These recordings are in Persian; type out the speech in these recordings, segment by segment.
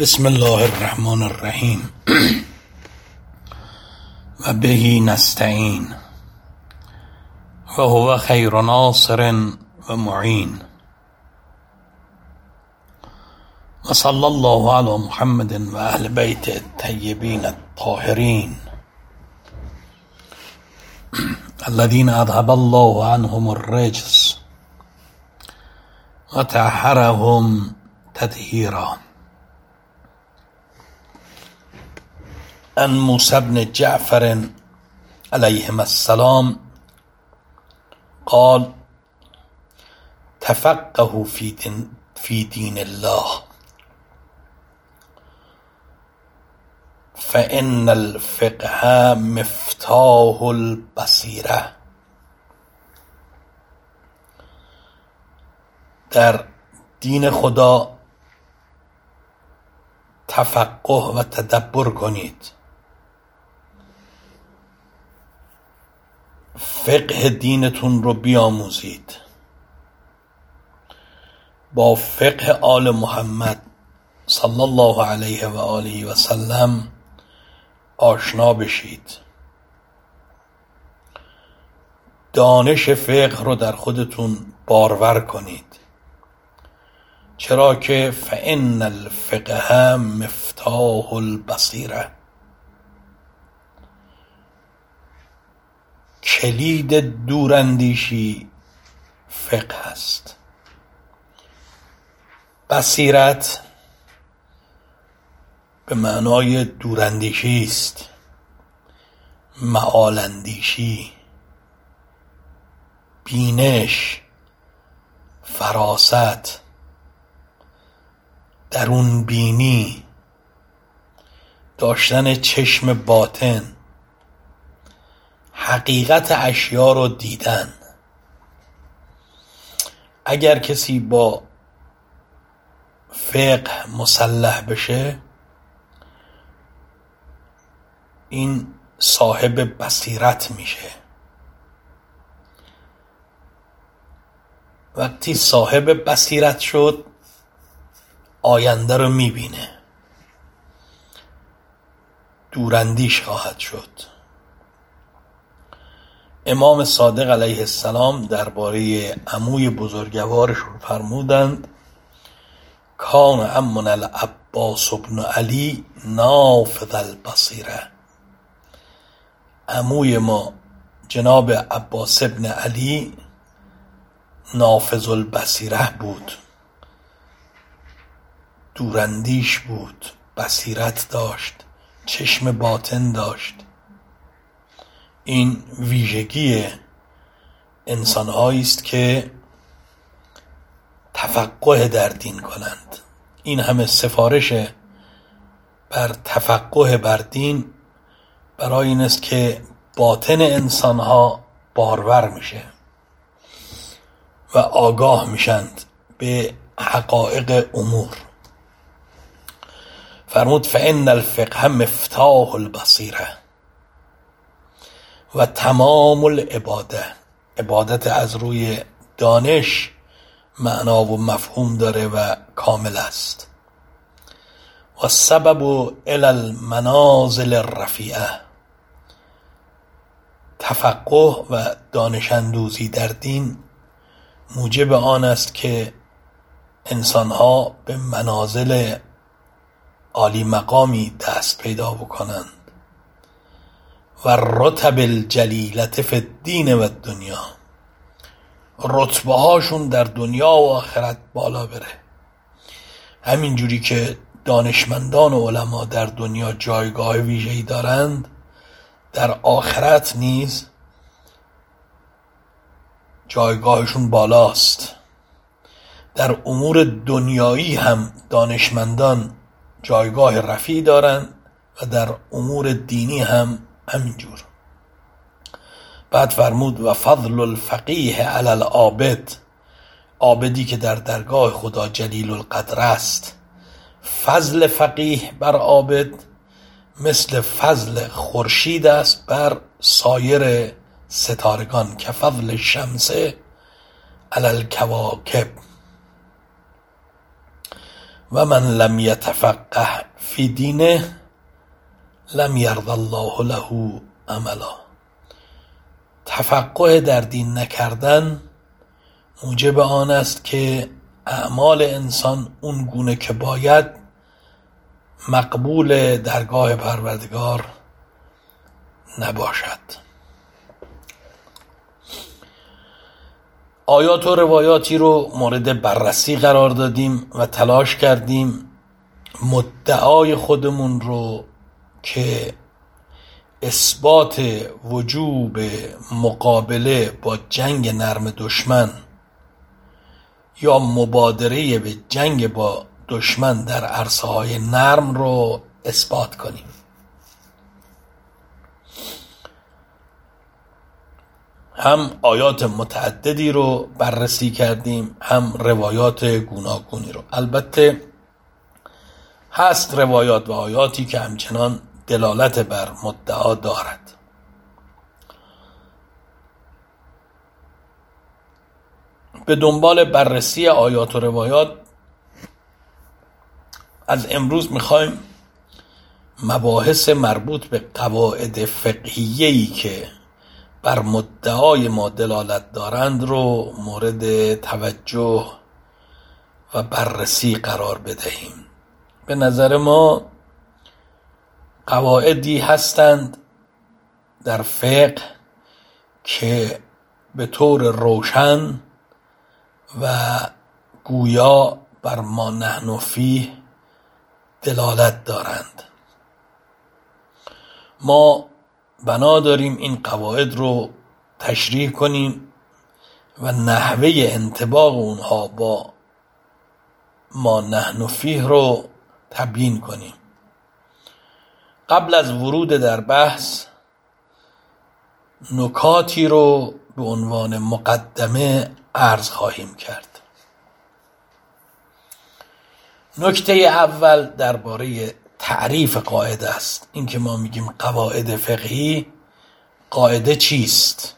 بسم الله الرحمن الرحیم و به نستعین و هو خیر ناصر و معین و صلی الله علی محمد و اهل بیت الطیبین الطاهرین الذين اذهب الله عنهم الرجس و طهرهم تطهیرا. عن موسی بن جعفر علیهما السلام قال تفقهوا في دين الله فإن الفقه مفتاح البصیره. در دین خدا تفقه و تدبر کنید. فقه دینتون رو بیاموزید. با فقه آل محمد صلی الله علیه و آله و سلم آشنا بشید. دانش فقه رو در خودتون بارور کنید، چرا که فإن الفقه مفتاح البصیره، کلید دوراندیشی فقه است. بصیرت به معنای دوراندیشی است، معالاندیشی، بینش، فراست، درون بینی، داشتن چشم باطن، حقیقت اشیا رو دیدن. اگر کسی با فقه مسلح بشه، این صاحب بصیرت میشه. وقتی صاحب بصیرت شد، آینده رو میبینه، دوراندیش خواهد شد. امام صادق علیه السلام درباره عموی بزرگوارشون فرمودند کان عمنا العباس بن علی نافذ البصیره. عموی ما جناب عباس بن علی نافذ البصیره بود، دوراندیش بود، بصیرت داشت، چشم باطن داشت. این ویژگی انسان‌هایی است که تفقه در دین کنند. این همه سفارش بر تفقه بر دین برای این است که باطن انسان‌ها بارور میشه و آگاه میشند به حقایق امور. فرمود فإن الفقه مفتاح البصیره و تمام العباده. عبادت از روی دانش معنا و مفهوم داره و کامل است. و سبب الی المنازل الرفیعه. تفقه و دانش اندوزی در دین موجب آن است که انسانها به منازل عالی مقامی دست پیدا بکنند و رتب الجلیلة فی الدین و الدنیا، رتبه هاشون در دنیا و آخرت بالا بره. همین جوری که دانشمندان و علما در دنیا جایگاه ویژه‌ای دارند، در آخرت نیز جایگاهشون بالاست. در امور دنیایی هم دانشمندان جایگاه رفیعی دارند و در امور دینی هم همینجور. بعد فرمود و فضل الفقیه علی العابد. عابدی که در درگاه خدا جلیل القدر است، فضل فقیه بر عابد مثل فضل خورشید است بر سایر ستارگان، که فضل الشمس علی الکواکب. و من لم یتفقه فی دینه لم یرض الله له عملا. تفقه در دین نکردن موجب آن است که اعمال انسان اون گونه که باید مقبول درگاه پروردگار نباشد. آیات و روایاتی رو مورد بررسی قرار دادیم و تلاش کردیم مدعای خودمون رو که اثبات وجوب مقابله با جنگ نرم دشمن یا مبادره به جنگ با دشمن در عرصه‌های نرم رو اثبات کنیم. هم آیات متعددی رو بررسی کردیم، هم روایات گوناگونی رو. البته هست روایات و آیاتی که همچنان دلالت بر مدعا دارد. به دنبال بررسی آیات و روایات از امروز میخوایم مباحث مربوط به قواعد فقهیه‌ای که بر مدعای ما دلالت دارند رو مورد توجه و بررسی قرار بدهیم. به نظر ما قواعدی هستند در فقه که به طور روشن و گویا بر ما نحن فیه دلالت دارند. ما بنا داریم این قواعد رو تشریح کنیم و نحوه انطباق اونها با ما نحن فیه رو تبیین کنیم. قبل از ورود در بحث نکاتی رو به عنوان مقدمه عرض خواهیم کرد. نکته اول درباره تعریف قاعده است. این که ما میگیم قواعد فقهی، قاعده چیست؟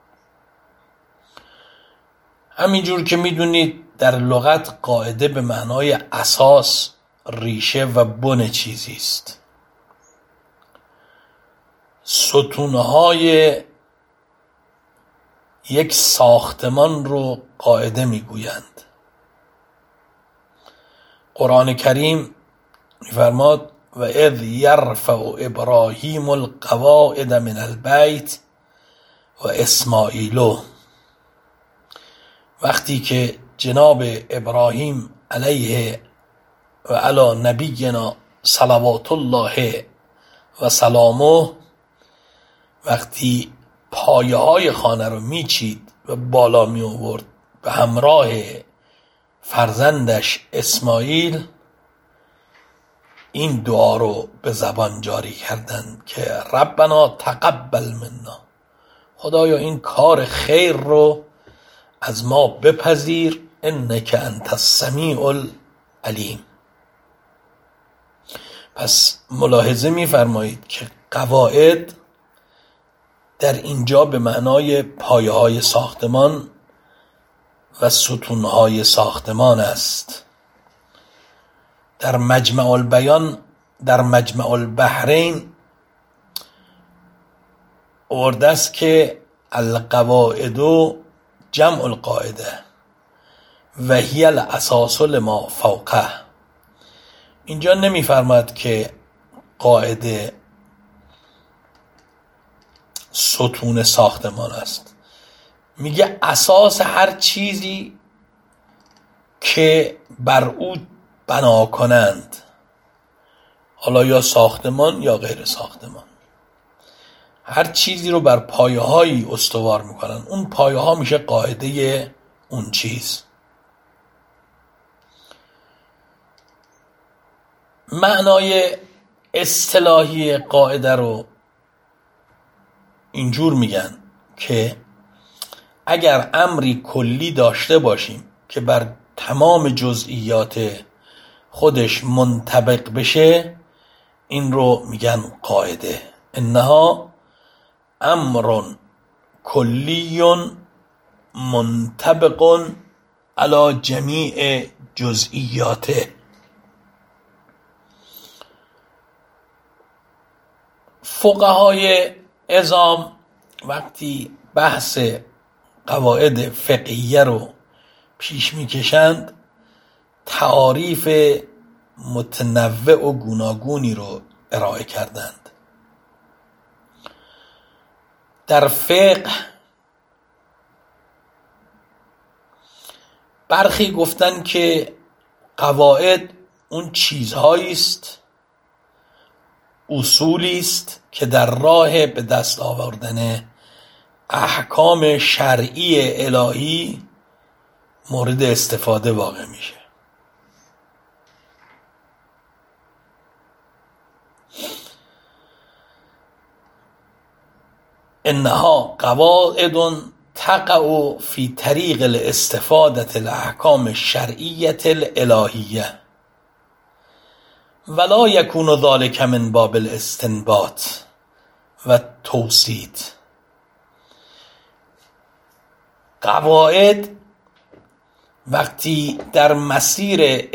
همینجور که میدونید در لغت قاعده به معنای اساس، ریشه و بن چیزی است. ستونهای یک ساختمان رو قاعده میگویند. قرآن کریم میفرماد و اذ یرفع ابراهیم القواعد من البیت و اسماعیل، وقتی که جناب ابراهیم علیه و علی نبینا صلوات الله و سلامه وقتی پایه های خانه رو میچید و بالا می آورد به همراه فرزندش اسماعیل، این دعا رو به زبان جاری کردند که ربنا تقبل منا، خدایا این کار خیر رو از ما بپذیر، انک انت السمیع العلیم. پس ملاحظه می‌فرمایید که قواعد در اینجا به معنای پایه های ساختمان و ستون های ساختمان است. در مجمع البیان، در مجمع البحرین آورده است که القواعد جمع القاعده و هی الاساس لما فوقه. اینجا نمی‌فرماید که قاعده ستون ساختمان است، میگه اساس هر چیزی که بر او بنا کنند، حالا یا ساختمان یا غیر ساختمان، هر چیزی رو بر پایه هایی استوار میکنن، اون پایه ها میشه قاعده اون چیز. معنای اصطلاحی قاعده رو اینجور میگن که اگر امری کلی داشته باشیم که بر تمام جزئیات خودش منطبق بشه، این رو میگن قاعده. انها امر کلی منطبق علی جمیع جزئیاته. فقهای عظام وقتی بحث قواعد فقهیه رو پیش میکشند تعاریف متنوع و گوناگونی رو ارائه کردند. در فقه برخی گفتن که قواعد اون چیزهایی است، اصولی است که در راه به دست آوردن احکام شرعی الهی مورد استفاده واقع میشه. انها قواعد تقع في طریق الاستفاده الاحکام الشرعیه الالهیه ولا یکون ذلك من باب الاستنباط و توسید. قواعد وقتی در مسیر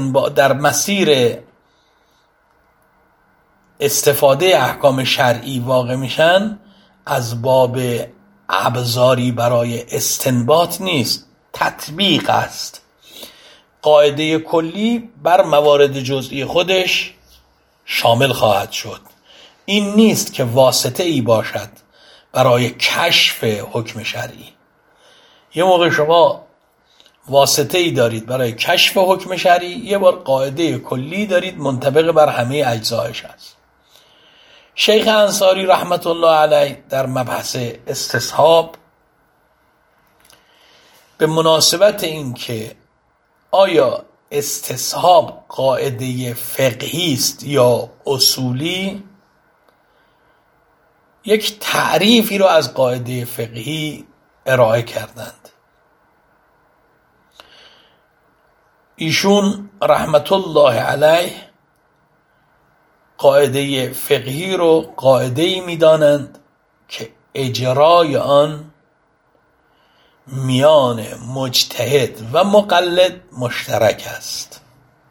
استفاده احکام شرعی واقع میشن از باب ابزاری برای استنباط نیست، تطبیق است. قاعده کلی بر موارد جزئی خودش شامل خواهد شد. این نیست که واسطه ای باشد برای کشف حکم شرعی. یه موقع شما واسطه ای دارید برای کشف حکم شرعی، یه بار قاعده کلی دارید منطبق بر همه اجزایش است. شیخ انصاری رحمت الله علیه در مبحث استصحاب به مناسبت این که آیا استصحاب قاعده فقهی است یا اصولی، یک تعریفی رو از قاعده فقهی ارائه کردند. ایشون رحمت الله علیه قاعده فقهی رو قاعده‌ای می‌دانند که اجرای آن میان مجتهد و مقلد مشترک است.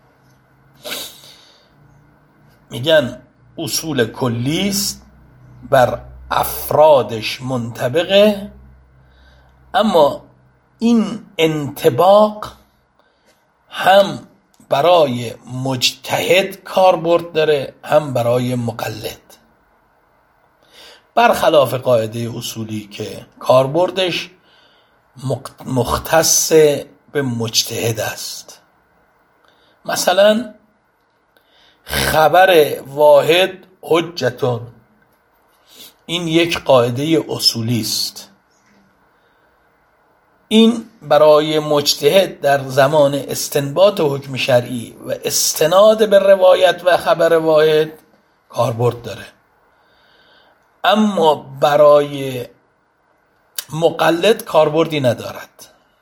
میگن اصول کلی است، بر افرادش منطبقه، اما این انطباق هم برای مجتهد کاربرد داره هم برای مقلد، برخلاف قاعده اصولی که کاربردش مختص به مجتهد است. مثلا خبر واحد حجتون، این یک قاعده اصولی است. این برای مجتهد در زمان استنباط حکم شرعی و استناد به روایت و خبر واحد کاربرد داره، اما برای مقلد کاربردی ندارد.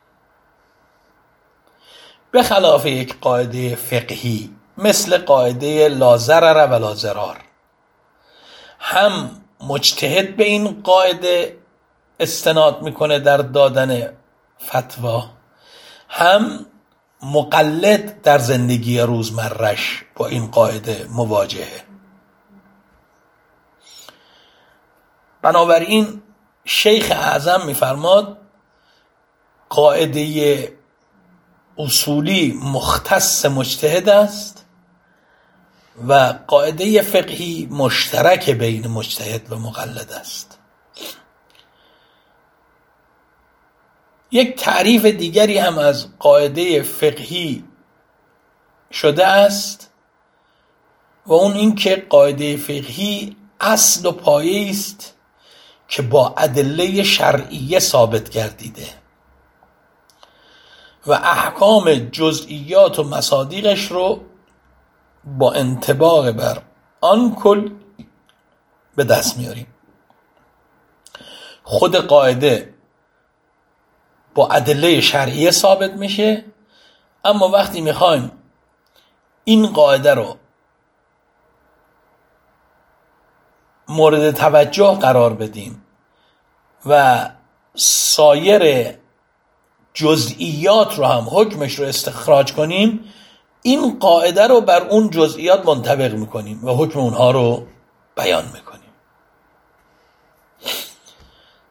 به خلاف یک قاعده فقهی مثل قاعده لا ضرر ولا ضرار، هم مجتهد به این قاعده استناد میکنه در دادن فتوا، هم مقلد در زندگی روزمرش با این قاعده مواجهه. بنابراین شیخ اعظم میفرماد قاعده اصولی مختص مجتهد است و قاعده فقهی مشترک بین مجتهد و مقلد است. یک تعریف دیگری هم از قاعده فقهی شده است و اون این که قاعده فقهی اصل و پایه است که با ادله شرعیه ثابت گردیده و احکام جزئیات و مصادیقش رو با انطباق بر آن کل به دست میاریم. خود قاعده با ادله شرعیه ثابت میشه، اما وقتی میخوایم این قاعده رو مورد توجه قرار بدیم و سایر جزئیات رو هم حکمش رو استخراج کنیم، این قاعده رو بر اون جزئیات منطبق میکنیم و حکم اونها رو بیان میکنیم.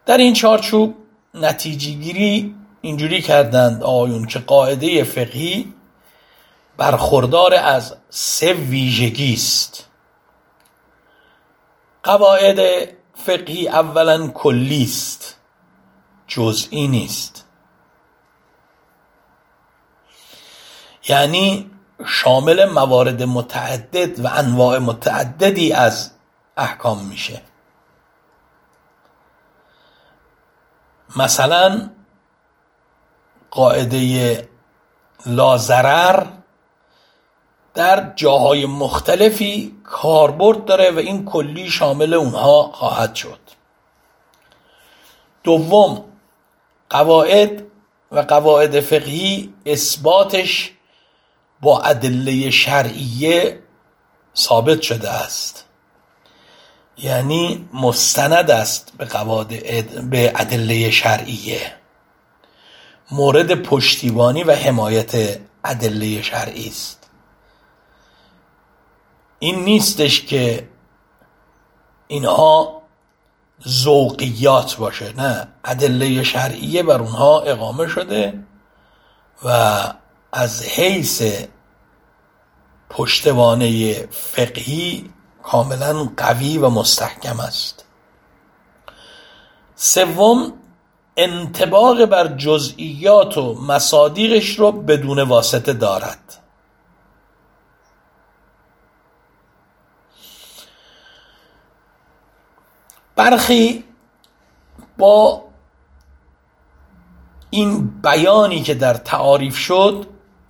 در این چارچوب نتیجه گیری اینجوری کردند آقایون که قاعده فقهی برخوردار از 3 ویژگی است. قواعد فقهی اولا کلی است، جزئی نیست، یعنی شامل موارد متعدد و انواع متعددی از احکام میشه. مثلا قاعده لا ضرر در جاهای مختلفی کاربرد داره و این کلی شامل اونها خواهد شد. دوم، قواعد و قواعد فقهی اثباتش با ادله شرعیه ثابت شده است، یعنی مستند است به ادله شرعیه، مورد پشتیبانی و حمایت ادله شرعی است. این نیستش که اینها ذوقیات باشه، نه، ادله شرعیه بر اونها اقامه شده و از حیث پشتوانه فقهی کاملا قوی و مستحکم است. سوم، انطباق بر جزئیات و مصادیقش رو بدون واسطه دارد. برخی با این بیانی که در تعاریف شد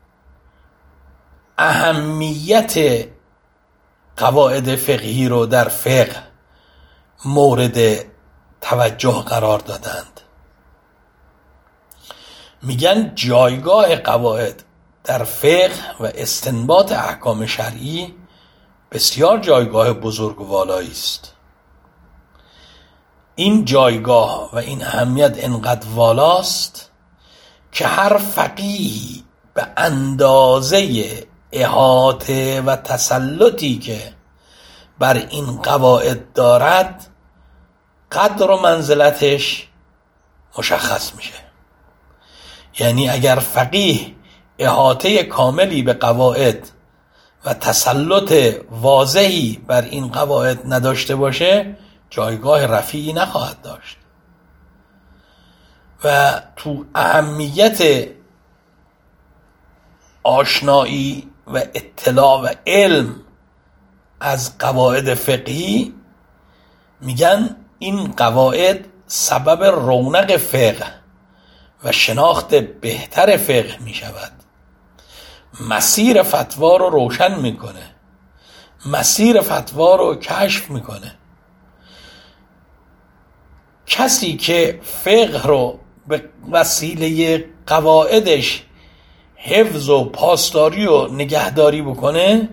اهمیت قواعد فقهی رو در فقه مورد توجه قرار دادند. میگن جایگاه قواعد در فقه و استنباط احکام شرعی بسیار جایگاه بزرگ و والایی است. این جایگاه و این اهمیت انقدر والاست که هر فقیهی به اندازه احاطه و تسلطی که بر این قواعد دارد قدر و منزلتش مشخص میشه. یعنی اگر فقیه احاطه کاملی به قواعد و تسلط واضحی بر این قواعد نداشته باشه جایگاه رفیعی نخواهد داشت. و تو اهمیت آشنایی و اطلاع و علم از قواعد فقهی میگن این قواعد سبب رونق فقه و شناخت بهتر فقه میشود. مسیر فتوا رو روشن میکنه، مسیر فتوا رو کشف میکنه. کسی که فقه رو به وسیله قواعدش حفظ و پاسداری و نگهداری بکنه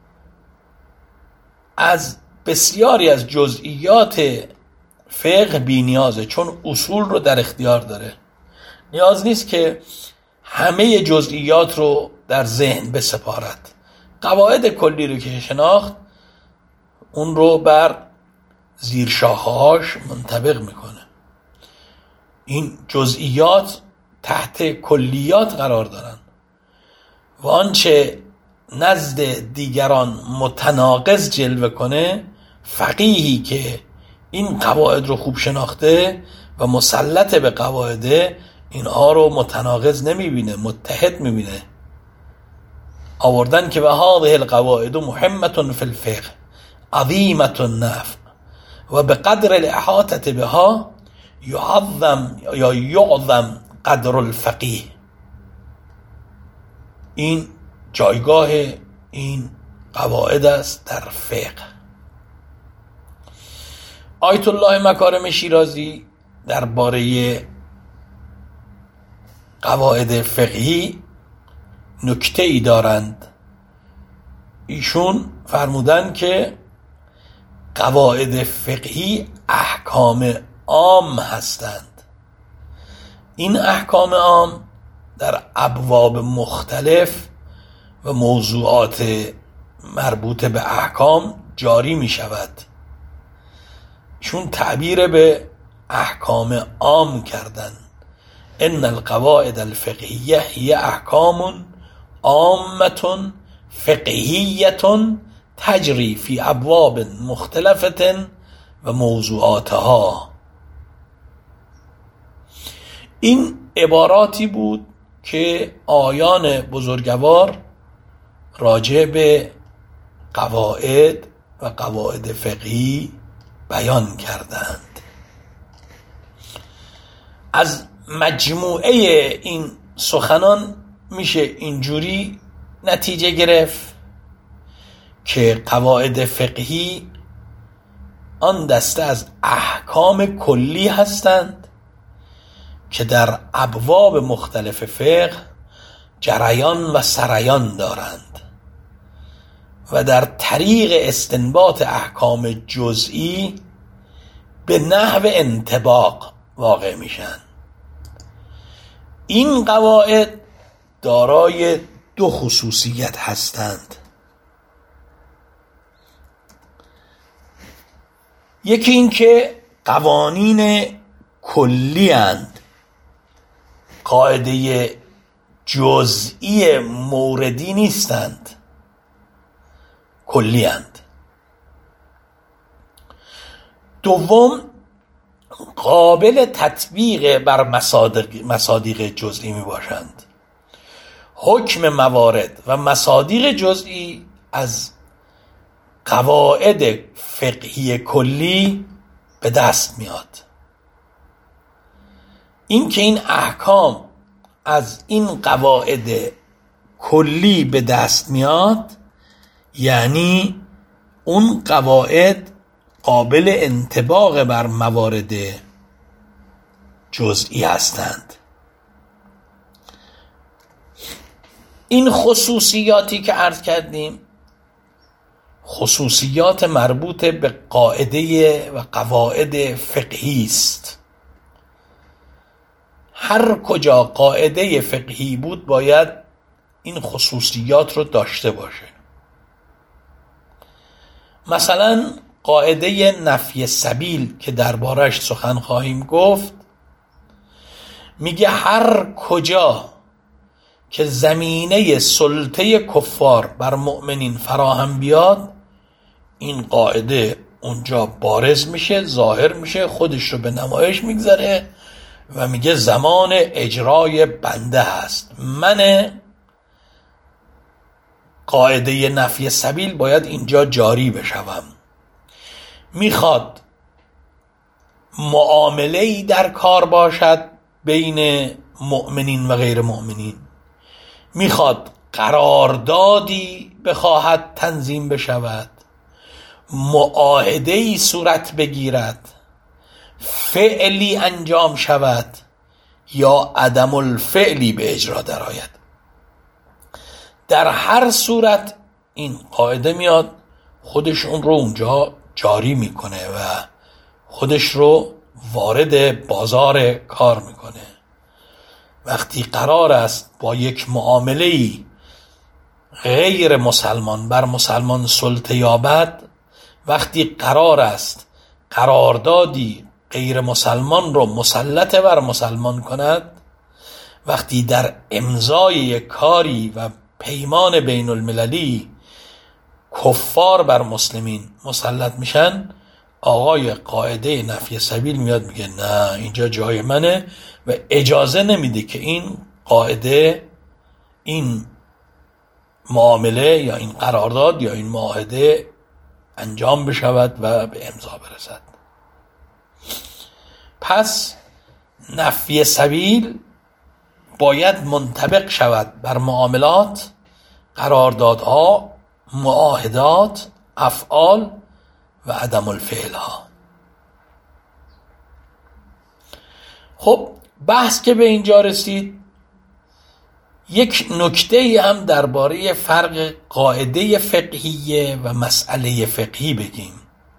از بسیاری از جزئیات فقه بی نیازه، چون اصول رو در اختیار داره. نیاز نیست که همه جزئیات رو در ذهن بسپارد. قواعد کلی رو که شناخت اون رو بر زیرشاخه‌هاش منطبق میکنه. این جزئیات تحت کلیات قرار دارن و آنچه نزد دیگران متناقض جلوه کنه فقیهی که این قواعد رو خوب شناخته و مسلط به قواعد اینها رو متناقض نمیبینه، متحد میبینه. آوردن که و هذه القواعد مهمة فی الفقه عظیمة النفع و به قدر الاحاطه بها یعظم قدر الفقیه. این جایگاه این قواعد است در فقه. آیت الله مکارم شیرازی درباره قواعد فقهی نکته ای دارند. ایشون فرمودند که قواعد فقهی احکام عام هستند. این احکام عام در ابواب مختلف و موضوعات مربوط به احکام جاری می شود. چون تعبیر به احکام عام کردن. ان القواعد الفقهیه هی احکام عامه فقهیه تجری فی ابواب مختلفه و موضوعاتها. این عباراتی بود که آیان بزرگوار راجع به قواعد و قواعد فقهی بیان کردند. از مجموعه این سخنان میشه اینجوری نتیجه گرفت که قواعد فقهی آن دسته از احکام کلی هستند که در ابواب مختلف فقه جریان و سریان دارند و در طریق استنباط احکام جزئی به نحو انطباق واقع میشن. این قواعد دارای دو خصوصیت هستند. یکی این که قوانین کلی اند، قاعده جزئی موردی نیستند، کلی اند. دوم، قابل تطبیق بر مصادیق جزئی می باشند. حکم موارد و مصادیق جزئی از قواعد فقهی کلی به دست میاد. این که این احکام از این قواعد کلی به دست میاد یعنی اون قواعد قابل انطباق بر موارد جزئی هستند. این خصوصیاتی که عرض کردیم خصوصیات مربوط به قاعده و قواعد فقهی است. هر کجا قاعده فقهی بود باید این خصوصیات رو داشته باشه. مثلا قاعده نفی سبیل که دربارش سخن خواهیم گفت میگه هر کجا که زمینه سلطه کفار بر مؤمنین فراهم بیاد این قاعده اونجا بارز میشه، ظاهر میشه، خودش رو به نمایش میگذاره و میگه زمان اجرای بنده هست. من قاعده نفی سبیل باید اینجا جاری بشوم. میخواد معامله‌ای در کار باشد بین مؤمنین و غیر مؤمنین، میخواد قراردادی بخواهد تنظیم بشود، معاهده‌ای صورت بگیرد، فعلی انجام شود یا عدم الفعلی به اجرا درآید. در هر صورت این قاعده میاد خودش اون رو اونجا جاری میکنه و خودش رو وارد بازار کار میکنه. وقتی قرار است با یک معامله‌ای غیر مسلمان بر مسلمان سلطه یابد، وقتی قرار است قراردادی غیر مسلمان رو مسلط بر مسلمان کند، وقتی در امضای یک کاری و پیمان بین المللی کفار بر مسلمین مسلط میشن، آقای قاعده نفی سبیل میاد میگه نه اینجا جای منه و اجازه نمیده که این قاعده، این معامله یا این قرارداد یا این معاهده انجام بشود و به امضا برسد. پس نفی سبیل باید منطبق شود بر معاملات، قراردادها، معاهدات، افعال و عدم الفعل ها. خب بحث که به اینجا رسید، یک نکته هم درباره فرق قاعده فقهیه و مسئله فقهی بگیم.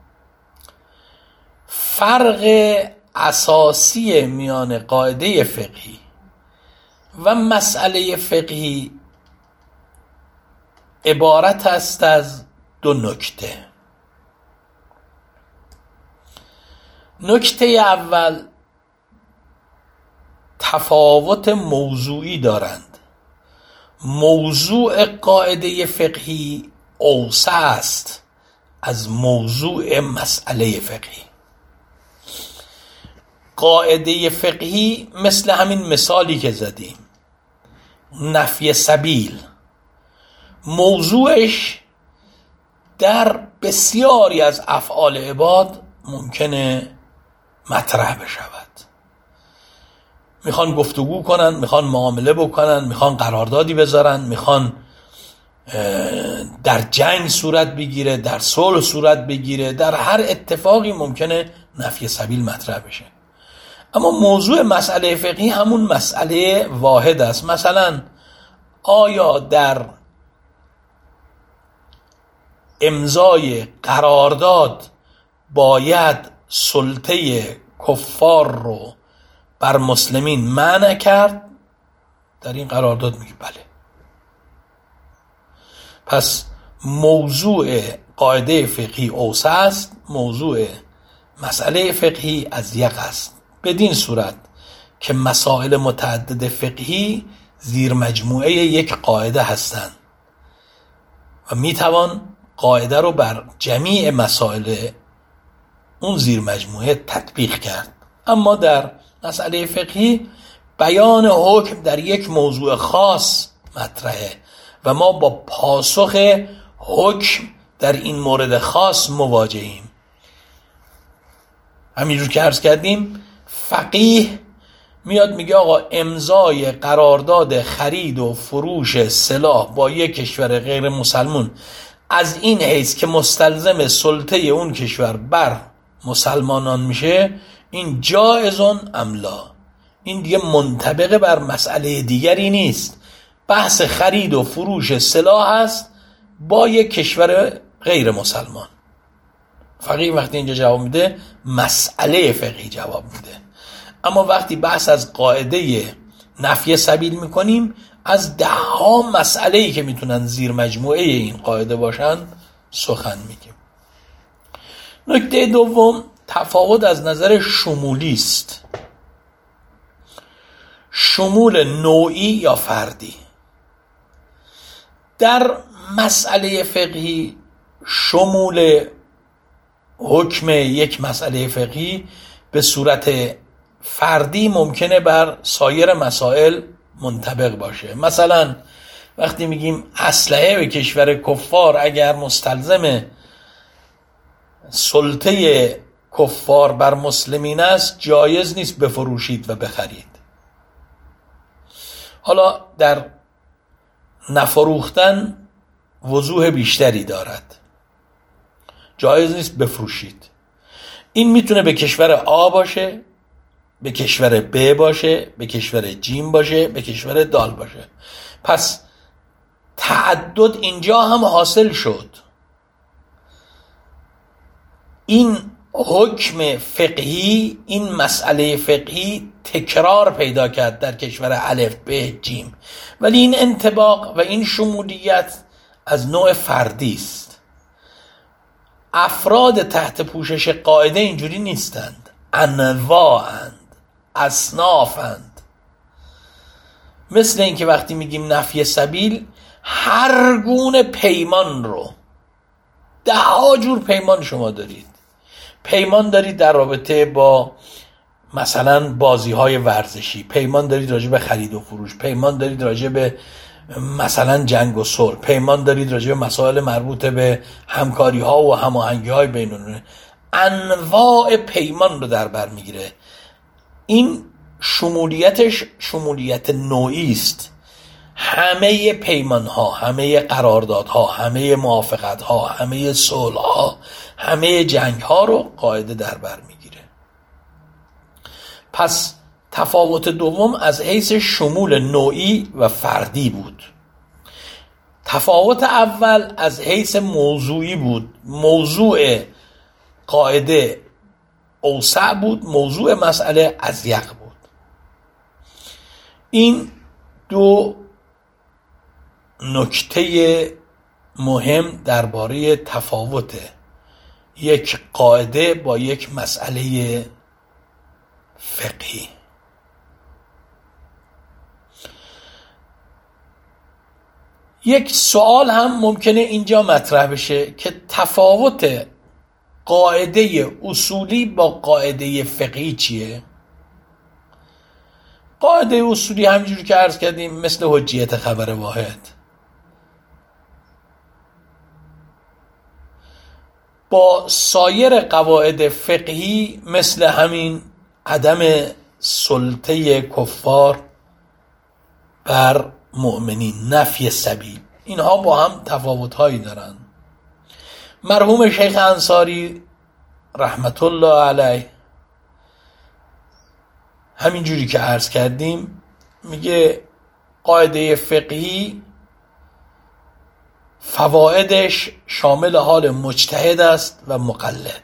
فرق اساسی میان قاعده فقهی و مسئله فقهی عبارت است از دو نکته. نکته اول، تفاوت موضوعی دارند. موضوع قاعده فقهی اوسع است از موضوع مسئله فقهی. قاعده فقهی مثل همین مثالی که زدیم، نفی سبیل، موضوعش در بسیاری از افعال عباد ممکنه مطرح بشود. میخوان گفتگو کنن، میخوان معامله بکنن، میخوان قراردادی بذارن، میخوان در جنگ صورت بگیره، در صلح صورت بگیره، در هر اتفاقی ممکنه نفی سبیل مطرح بشه. اما موضوع مسئله فقهی همون مسئله واحد است. مثلا آیا در امضای قرارداد باید سلطه کفار رو بر مسلمین منع کرد؟ در این قرارداد میگه بله. پس موضوع قاعده فقهی اوسع است، موضوع مسئله فقهی اضیق است. بدین صورت که مسائل متعدد فقهی زیر مجموعه یک قاعده هستند و میتوان قاعده رو بر جمیع مسائل اون زیر مجموعه تطبیق کرد. اما در مسئله فقهی بیان حکم در یک موضوع خاص مطرحه و ما با پاسخ حکم در این مورد خاص مواجهیم. همینجور که عرض کردیم، فقیه میاد میگه آقا امضای قرارداد خرید و فروش سلاح با یک کشور غیر مسلمون از این حیث که مستلزم سلطه اون کشور بر مسلمانان میشه، این جایزون املا، این دیگه منطبق بر مسئله دیگری نیست، بحث خرید و فروش سلاح است با یک کشور غیر مسلمان. فقیه وقتی اینجا جواب میده مسئله فقهی جواب میده. اما وقتی بحث از قاعده نفی سبیل میکنیم، از 10 مسئله‌ای که میتونن زیر مجموعه این قاعده باشن سخن میگیم. نکته دوم، تفاوت از نظر شمولی است. شمول نوعی یا فردی. در مسئله فقهی شمول حکم یک مسئله فقهی به صورت فردی ممکنه بر سایر مسائل منطبق باشه. مثلا وقتی میگیم اسلحه به کشور کفار اگر مستلزم سلطه کفار بر مسلمین است، جایز نیست بفروشید و بخرید. حالا در نفروختن وضوح بیشتری دارد. جایز نیست بفروشید. این میتونه به کشور آ باشه، به کشور ب باشه، به کشور جیم باشه، به کشور دال باشه. پس تعدد اینجا هم حاصل شد. این حکم فقهی، این مسئله فقهی تکرار پیدا کرد در کشور الف ب جیم، ولی این انطباق و این شمولیت از نوع فردی است. افراد تحت پوشش قاعده اینجوری نیستند، انواعند، اصنافند. مثل این که وقتی میگیم نفی سبیل، هر گونه پیمان رو، 10 جور پیمان شما دارید. پیمان دارید در رابطه با مثلا بازی های ورزشی، پیمان دارید راجع به خرید و فروش، پیمان دارید راجع به مثلا جنگ و صلح، پیمان دارید راجع به مسائل مربوط به همکاری ها و هماهنگی های بین المللی. انواع پیمان رو در بر میگیره. این شمولیتش شمولیت نوعی است. همه پیمان ها، همه قرارداد ها، همه موافقت ها، همه صلح ها، همه جنگ ها رو قاعده در بر میگیره. پس تفاوت دوم از حیث شمول نوعی و فردی بود. تفاوت اول از حیث موضوعی بود. موضوع قاعده اوسع بود، موضوع مسئله اضیق بود. این دو نکته مهم درباره تفاوت یک قاعده با یک مسئله فقهی. یک سوال هم ممکنه اینجا مطرح بشه که تفاوت قاعده اصولی با قاعده فقهی چیه؟ قاعده اصولی همینجوری که عرض کردیم مثل حجیت خبر واحد، با سایر قواعد فقهی مثل همین عدم سلطه کفار بر مؤمنین، نفی سبیل، اینها با هم تفاوت‌هایی دارن. مرحوم شیخ انصاری رحمت الله علیه همینجوری که عرض کردیم میگه قاعده فقهی فوائدش شامل حال مجتهد است و مقلد،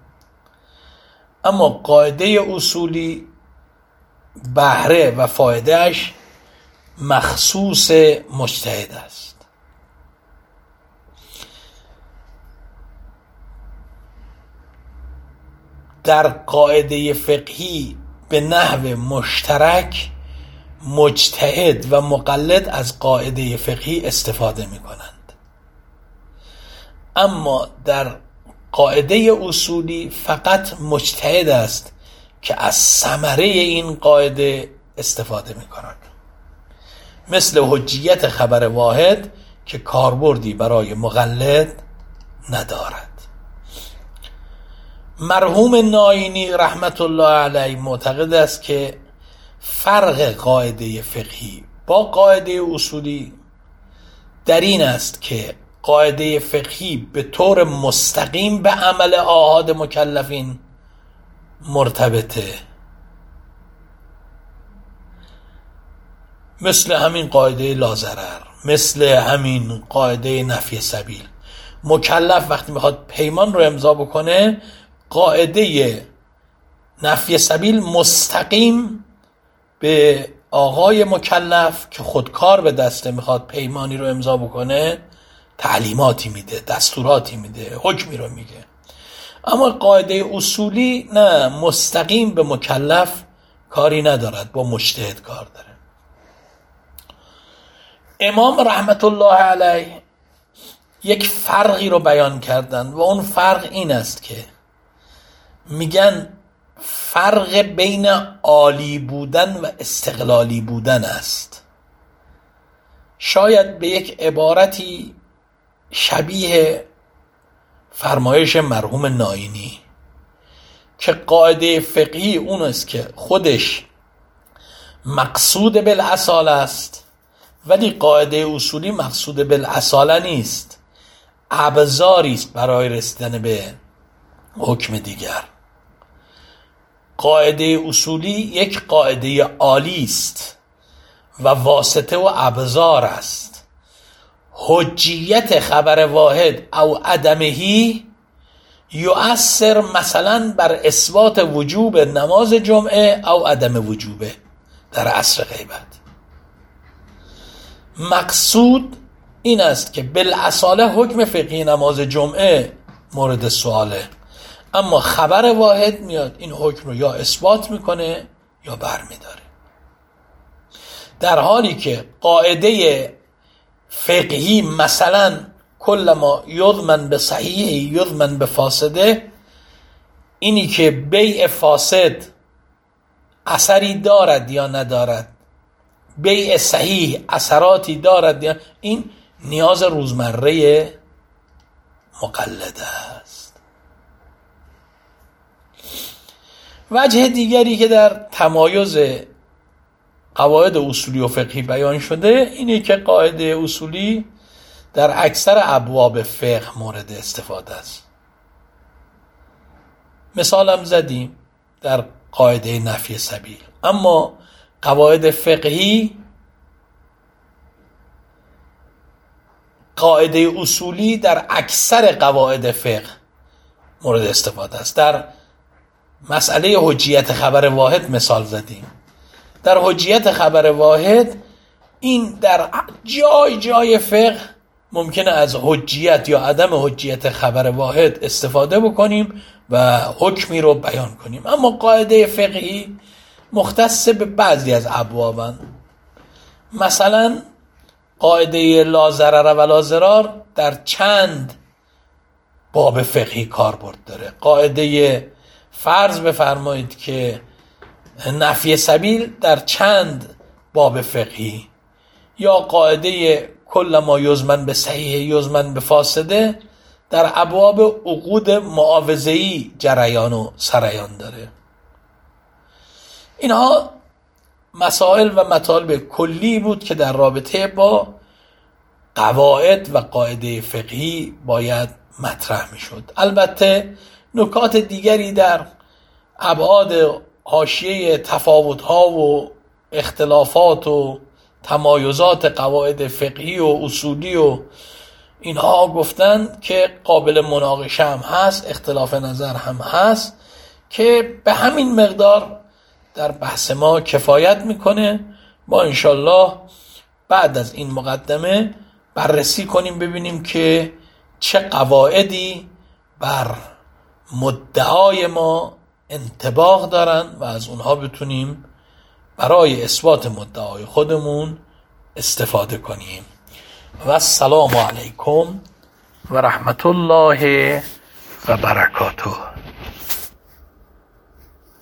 اما قاعده اصولی بهره و فایدهش مخصوص مجتهد است. در قاعده فقهی به نحو مشترک مجتهد و مقلد از قاعده فقهی استفاده می کنند، اما در قاعده اصولی فقط مجتهد است که از ثمره این قاعده استفاده می کند، مثل حجیت خبر واحد که کاربردی برای مقلد ندارد. مرحوم ناینی رحمت الله علیه معتقد است که فرق قاعده فقهی با قاعده اصولی در این است که قاعده فقهی به طور مستقیم به عمل آحاد مکلفین مرتبطه، مثل همین قاعده لاضرر، مثل همین قاعده نفی سبیل. مکلف وقتی میخواد پیمان رو امضا بکنه، قاعده نفی سبیل مستقیم به آقای مکلف که خودکار به دسته میخواد پیمانی رو امضا بکنه تعلیماتی میده، دستوراتی میده، حکمی رو میگه. اما قاعده اصولی نه، مستقیم به مکلف کاری ندارد، با مجتهد کار داره. امام رحمت الله علیه یک فرقی رو بیان کردن و اون فرق این است که میگن فرق بین عالی بودن و استقلالی بودن است. شاید به یک عبارتی شبیه فرمایش مرحوم ناینی که قاعده فقهی اون است که خودش مقصود بالاصاله است، ولی قاعده اصولی مقصود بالاصاله نیست، ابزاری است برای رسیدن به حکم دیگر. قاعده اصولی یک قاعده عالی است و واسطه و ابزار است. حجیت خبر واحد او عدمهی یؤثر مثلا بر اثبات وجوب نماز جمعه او عدم وجوبه در عصر غیبت. مقصود این است که بالاصاله حکم فقهی نماز جمعه مورد سواله، اما خبر واحد میاد این حکم رو یا اثبات میکنه یا برمیداره، در حالی که قاعده فقهی مثلا کل ما یضمن به صحیح یضمن به فاسده، اینی که بیع فاسد اثری دارد یا ندارد، بیع صحیح اثراتی دارد یا، این نیاز روزمره مقلده است. وجه دیگری که در تمایز قواعد اصولی و فقهی بیان شده اینه که قاعده اصولی در اکثر ابواب فقه مورد استفاده است. مثالم زدیم در قاعده نفی سبیل، اما قواعد فقهی قاعده اصولی در اکثر قواعد فقه مورد استفاده است. در مسئله حجیت خبر واحد مثال زدیم. در حجیت خبر واحد این در جای جای فقه ممکنه از حجیت یا عدم حجیت خبر واحد استفاده بکنیم و حکمی رو بیان کنیم. اما قاعده فقهی مختص به بعضی از ابوابن. مثلا قاعده لا ضرر و لا ضرار در چند باب فقهی کاربرد داره. قاعده فرض بفرمایید که نفی سبیل در چند باب فقهی، یا قاعده کل ما یزمن به صحیح یزمن به فاسده در ابواب عقود معاوضه‌ای جریان و سریان داره. اینها مسائل و مطالب کلی بود که در رابطه با قواعد و قاعده فقهی باید مطرح می شد. البته نکات دیگری در ابعاد حاشیه تفاوت‌ها و اختلافات و تمایزات قواعد فقهی و اصولی و اینها گفتن که قابل مناقشه هم هست، اختلاف نظر هم هست، که به همین مقدار در بحث ما کفایت میکنه. ما انشالله بعد از این مقدمه بررسی کنیم ببینیم که چه قواعدی بر مدعای ما انطباق دارن و از اونها بتونیم برای اثبات مدعای خودمون استفاده کنیم. و السلام علیکم و رحمت الله و برکاته.